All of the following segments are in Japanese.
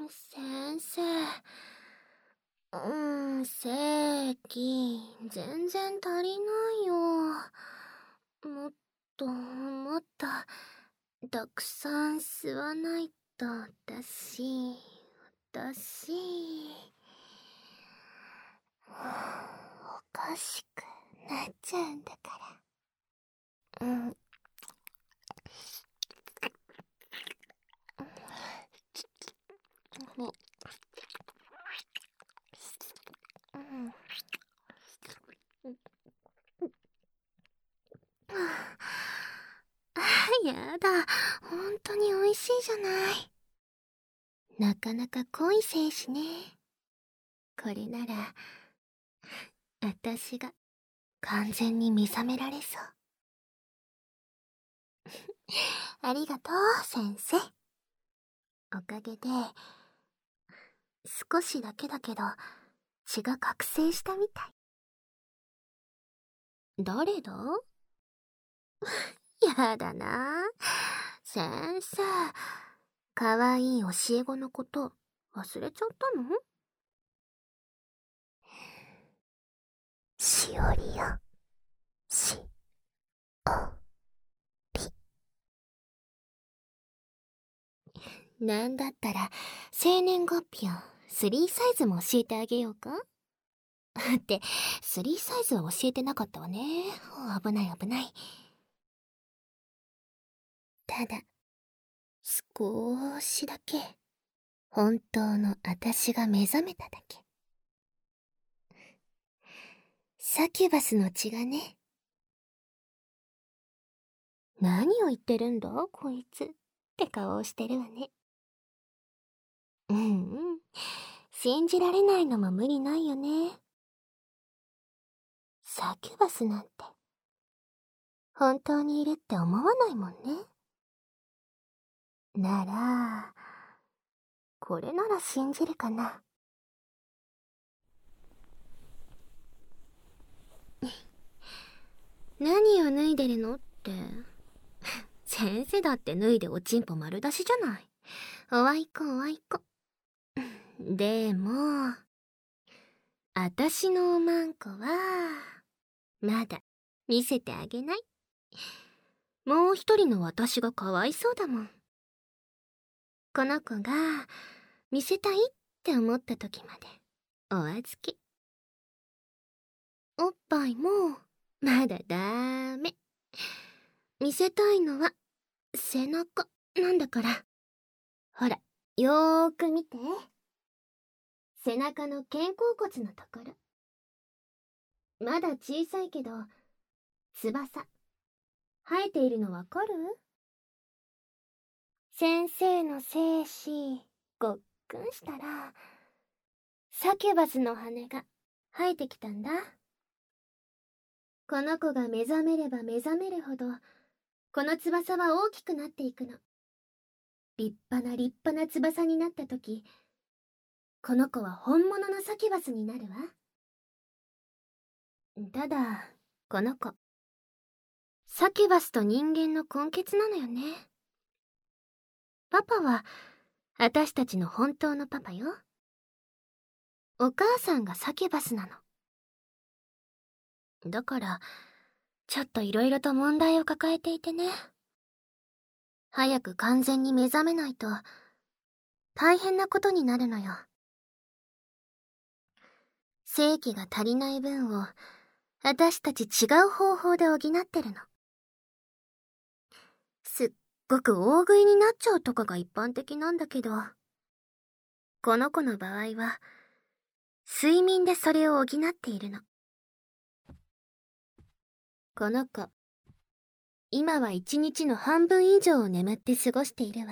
先生。正規、全然足りないよ。もっと、もっと、たくさん吸わないと、だし、おかしくなっちゃうんだから。やだ、本当に美味しいじゃない。なかなか濃い精子ね。これなら、私が完全に目覚められそう。ありがとう、先生。おかげで、少しだけだけど、血が覚醒したみたい。誰だ？やだな。先生、かわいい教え子のこと忘れちゃったの？しおりよ。しおり。なんだったら生年月日を3サイズも教えてあげようか？って3サイズは教えてなかったわね。危ない危ない。ただ少しだけ本当の私が目覚めただけ。サキュバスの血がね。何を言ってるんだこいつって顔をしてるわね。信じられないのも無理ないよね。サキュバスなんて本当にいるって思わないもんね。ならこれなら信じるかな。何を脱いでるのって。先生だって脱いでおちんぽ丸出しじゃない。おあいこおあいこ。でもあたしのおまんこはまだ見せてあげない。もう一人の私がかわいそうだもん。この子が見せたいって思った時までお預け。おっぱいもまだダメ。見せたいのは背中なんだから。ほら、よーく見て。背中の肩甲骨のところ。まだ小さいけど翼生えているのわかる？先生の精子ごっくんしたらサキュバスの羽が生えてきたんだ。この子が目覚めれば目覚めるほどこの翼は大きくなっていくの。立派な立派な翼になった時、この子は本物のサキュバスになるわ。ただこの子サキュバスと人間の根血なのよね。パパは私たちの本当のパパよ。お母さんがサキュバスなの。だからちょっといろいろと問題を抱えていてね。早く完全に目覚めないと大変なことになるのよ。精気が足りない分を私たち違う方法で補ってるの。すっごく大食いになっちゃうとかが一般的なんだけど、この子の場合は睡眠でそれを補っているの。この子今は一日の半分以上を眠って過ごしているわ。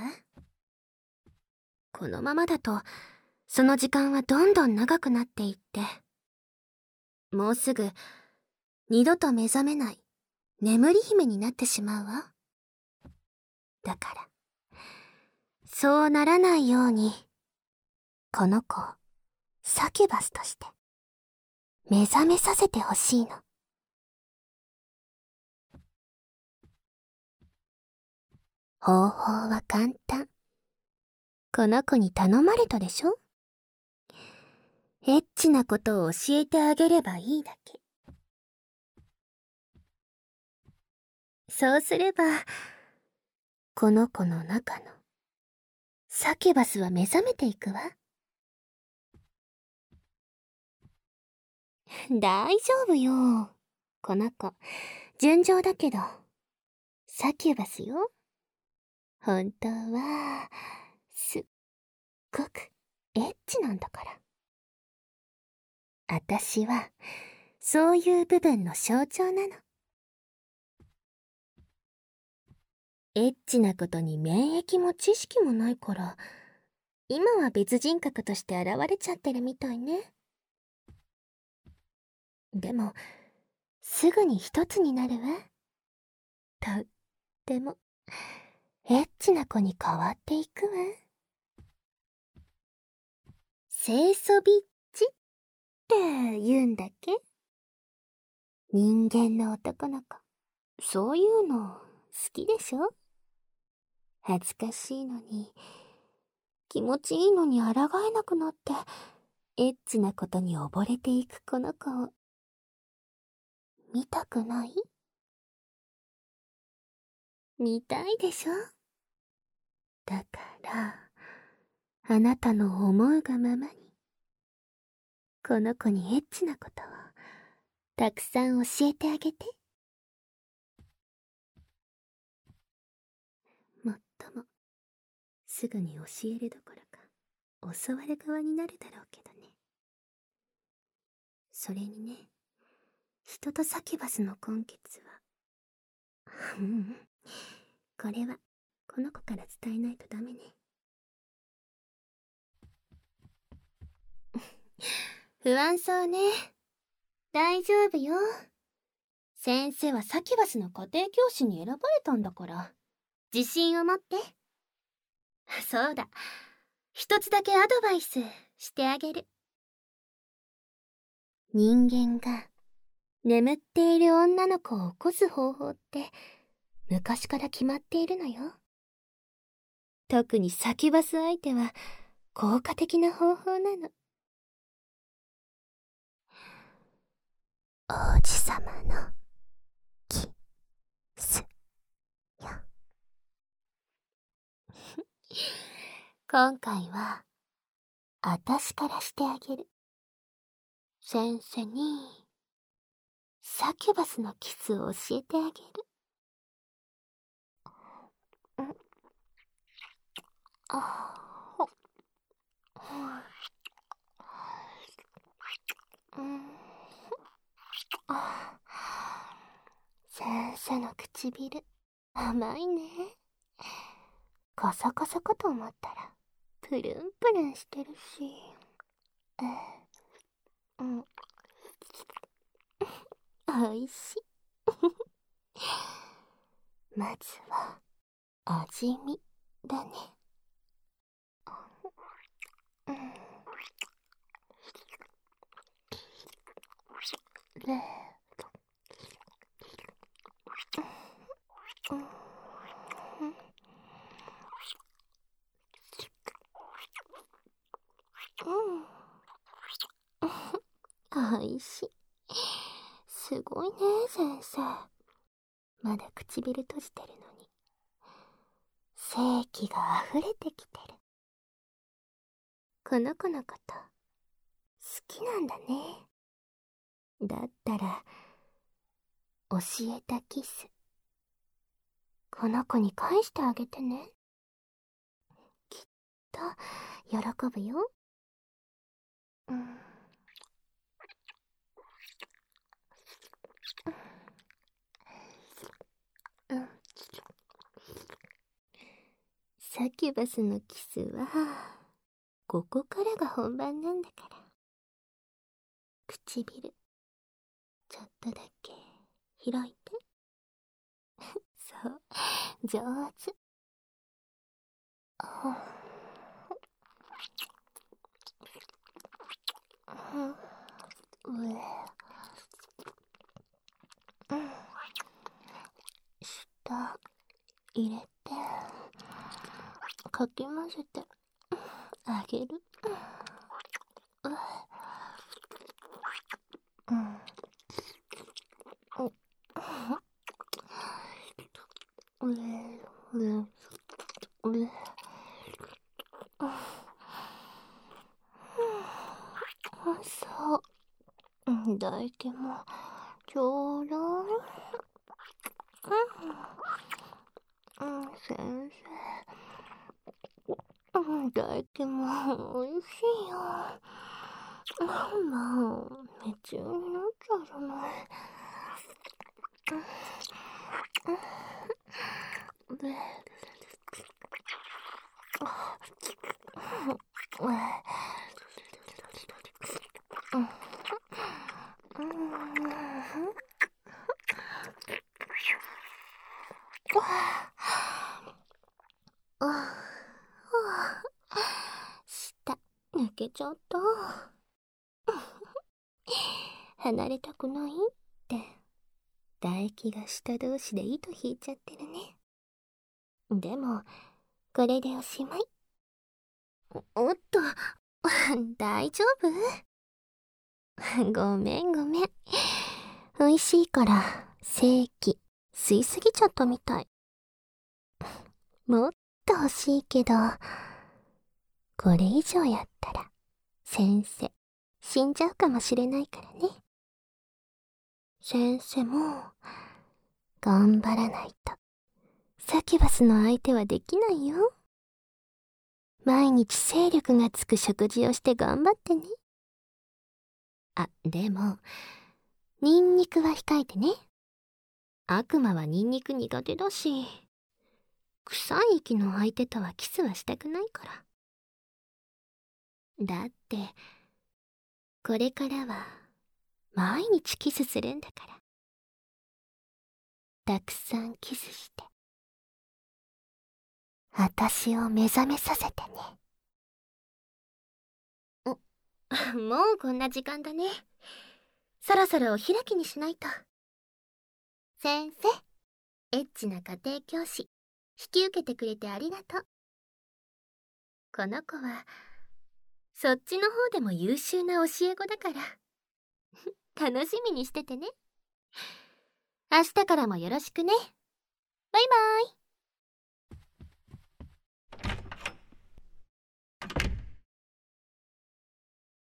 このままだとその時間はどんどん長くなっていって、もうすぐ二度と目覚めない眠り姫になってしまうわ。だからそうならないようにこの子をサキュバスとして目覚めさせてほしいの。方法は簡単。 この子に頼まれたでしょ。エッチなことを教えてあげればいいだけ。そうすれば、この子の中のサキュバスは目覚めていくわ。大丈夫よ。この子、純情だけど、サキュバスよ。本当は、すっごくエッチなんだから。あたしは、そういう部分の象徴なの。エッチなことに免疫も知識もないから、今は別人格として現れちゃってるみたいね。でも、すぐに一つになるわ。とっても、エッチな子に変わっていくわ。清楚ビッチって言うんだっけ？人間の男の子。そういうの好きでしょ？恥ずかしいのに、気持ちいいのに抗えなくなって、エッチなことに溺れていくこの子を、見たくない？見たいでしょ？だから、あなたの思うがままに、この子にエッチなことを、たくさん教えてあげて。もっとも、すぐに教えるどころか、教わる側になるだろうけどね。それにね、人とサキュバスの根血は、これは、この子から伝えないとダメね。不安そうね。大丈夫よ。先生はサキュバスの家庭教師に選ばれたんだから、自信を持って。そうだ。一つだけアドバイスしてあげる。人間が眠っている女の子を起こす方法って昔から決まっているのよ。特にサキュバス相手は効果的な方法なの。王子様のキスよ。今回はあたしからしてあげる。先生にサキュバスのキスを教えてあげる。先生の唇甘いね。カサカサかと思ったらプルンプルンしてるし、おいしい。まずは味見だね。おいしい。すごいね、先生。まだ唇閉じてるのに精気が溢れてきてる。この子のこと好きなんだね。だったら教えたキスこの子に返してあげてね。きっと喜ぶよ。サキュバスのキスはここからが本番なんだから。唇ちょっとだけ開いて。そう、上手。舌入れてかき混ぜて。 あげる。そう。唾液もちょうだい。先生。唾液もおいしいよ。まあ、夢中になっちゃうじゃない。舌抜けちゃった。離れたくないって唾液が舌同士で糸引いちゃってるね。でもこれでおしまい。おっと、大丈夫？ごめん。美味しいから正気吸いすぎちゃったみたい。もっと欲しいけど、これ以上やったら先生死んじゃうかもしれないからね。先生も頑張らないとサキュバスの相手はできないよ。毎日精力がつく食事をして頑張ってね。あ、でもニンニクは控えてね。悪魔はニンニク苦手だし、臭い息の相手とはキスはしたくないから。だってこれからは毎日キスするんだから。たくさんキスして私を目覚めさせてね。もうこんな時間だね。そろそろお開きにしないと。先生、エッチな家庭教師引き受けてくれてありがとう。この子はそっちの方でも優秀な教え子だから楽しみにしててね。明日からもよろしくね。バイバイ。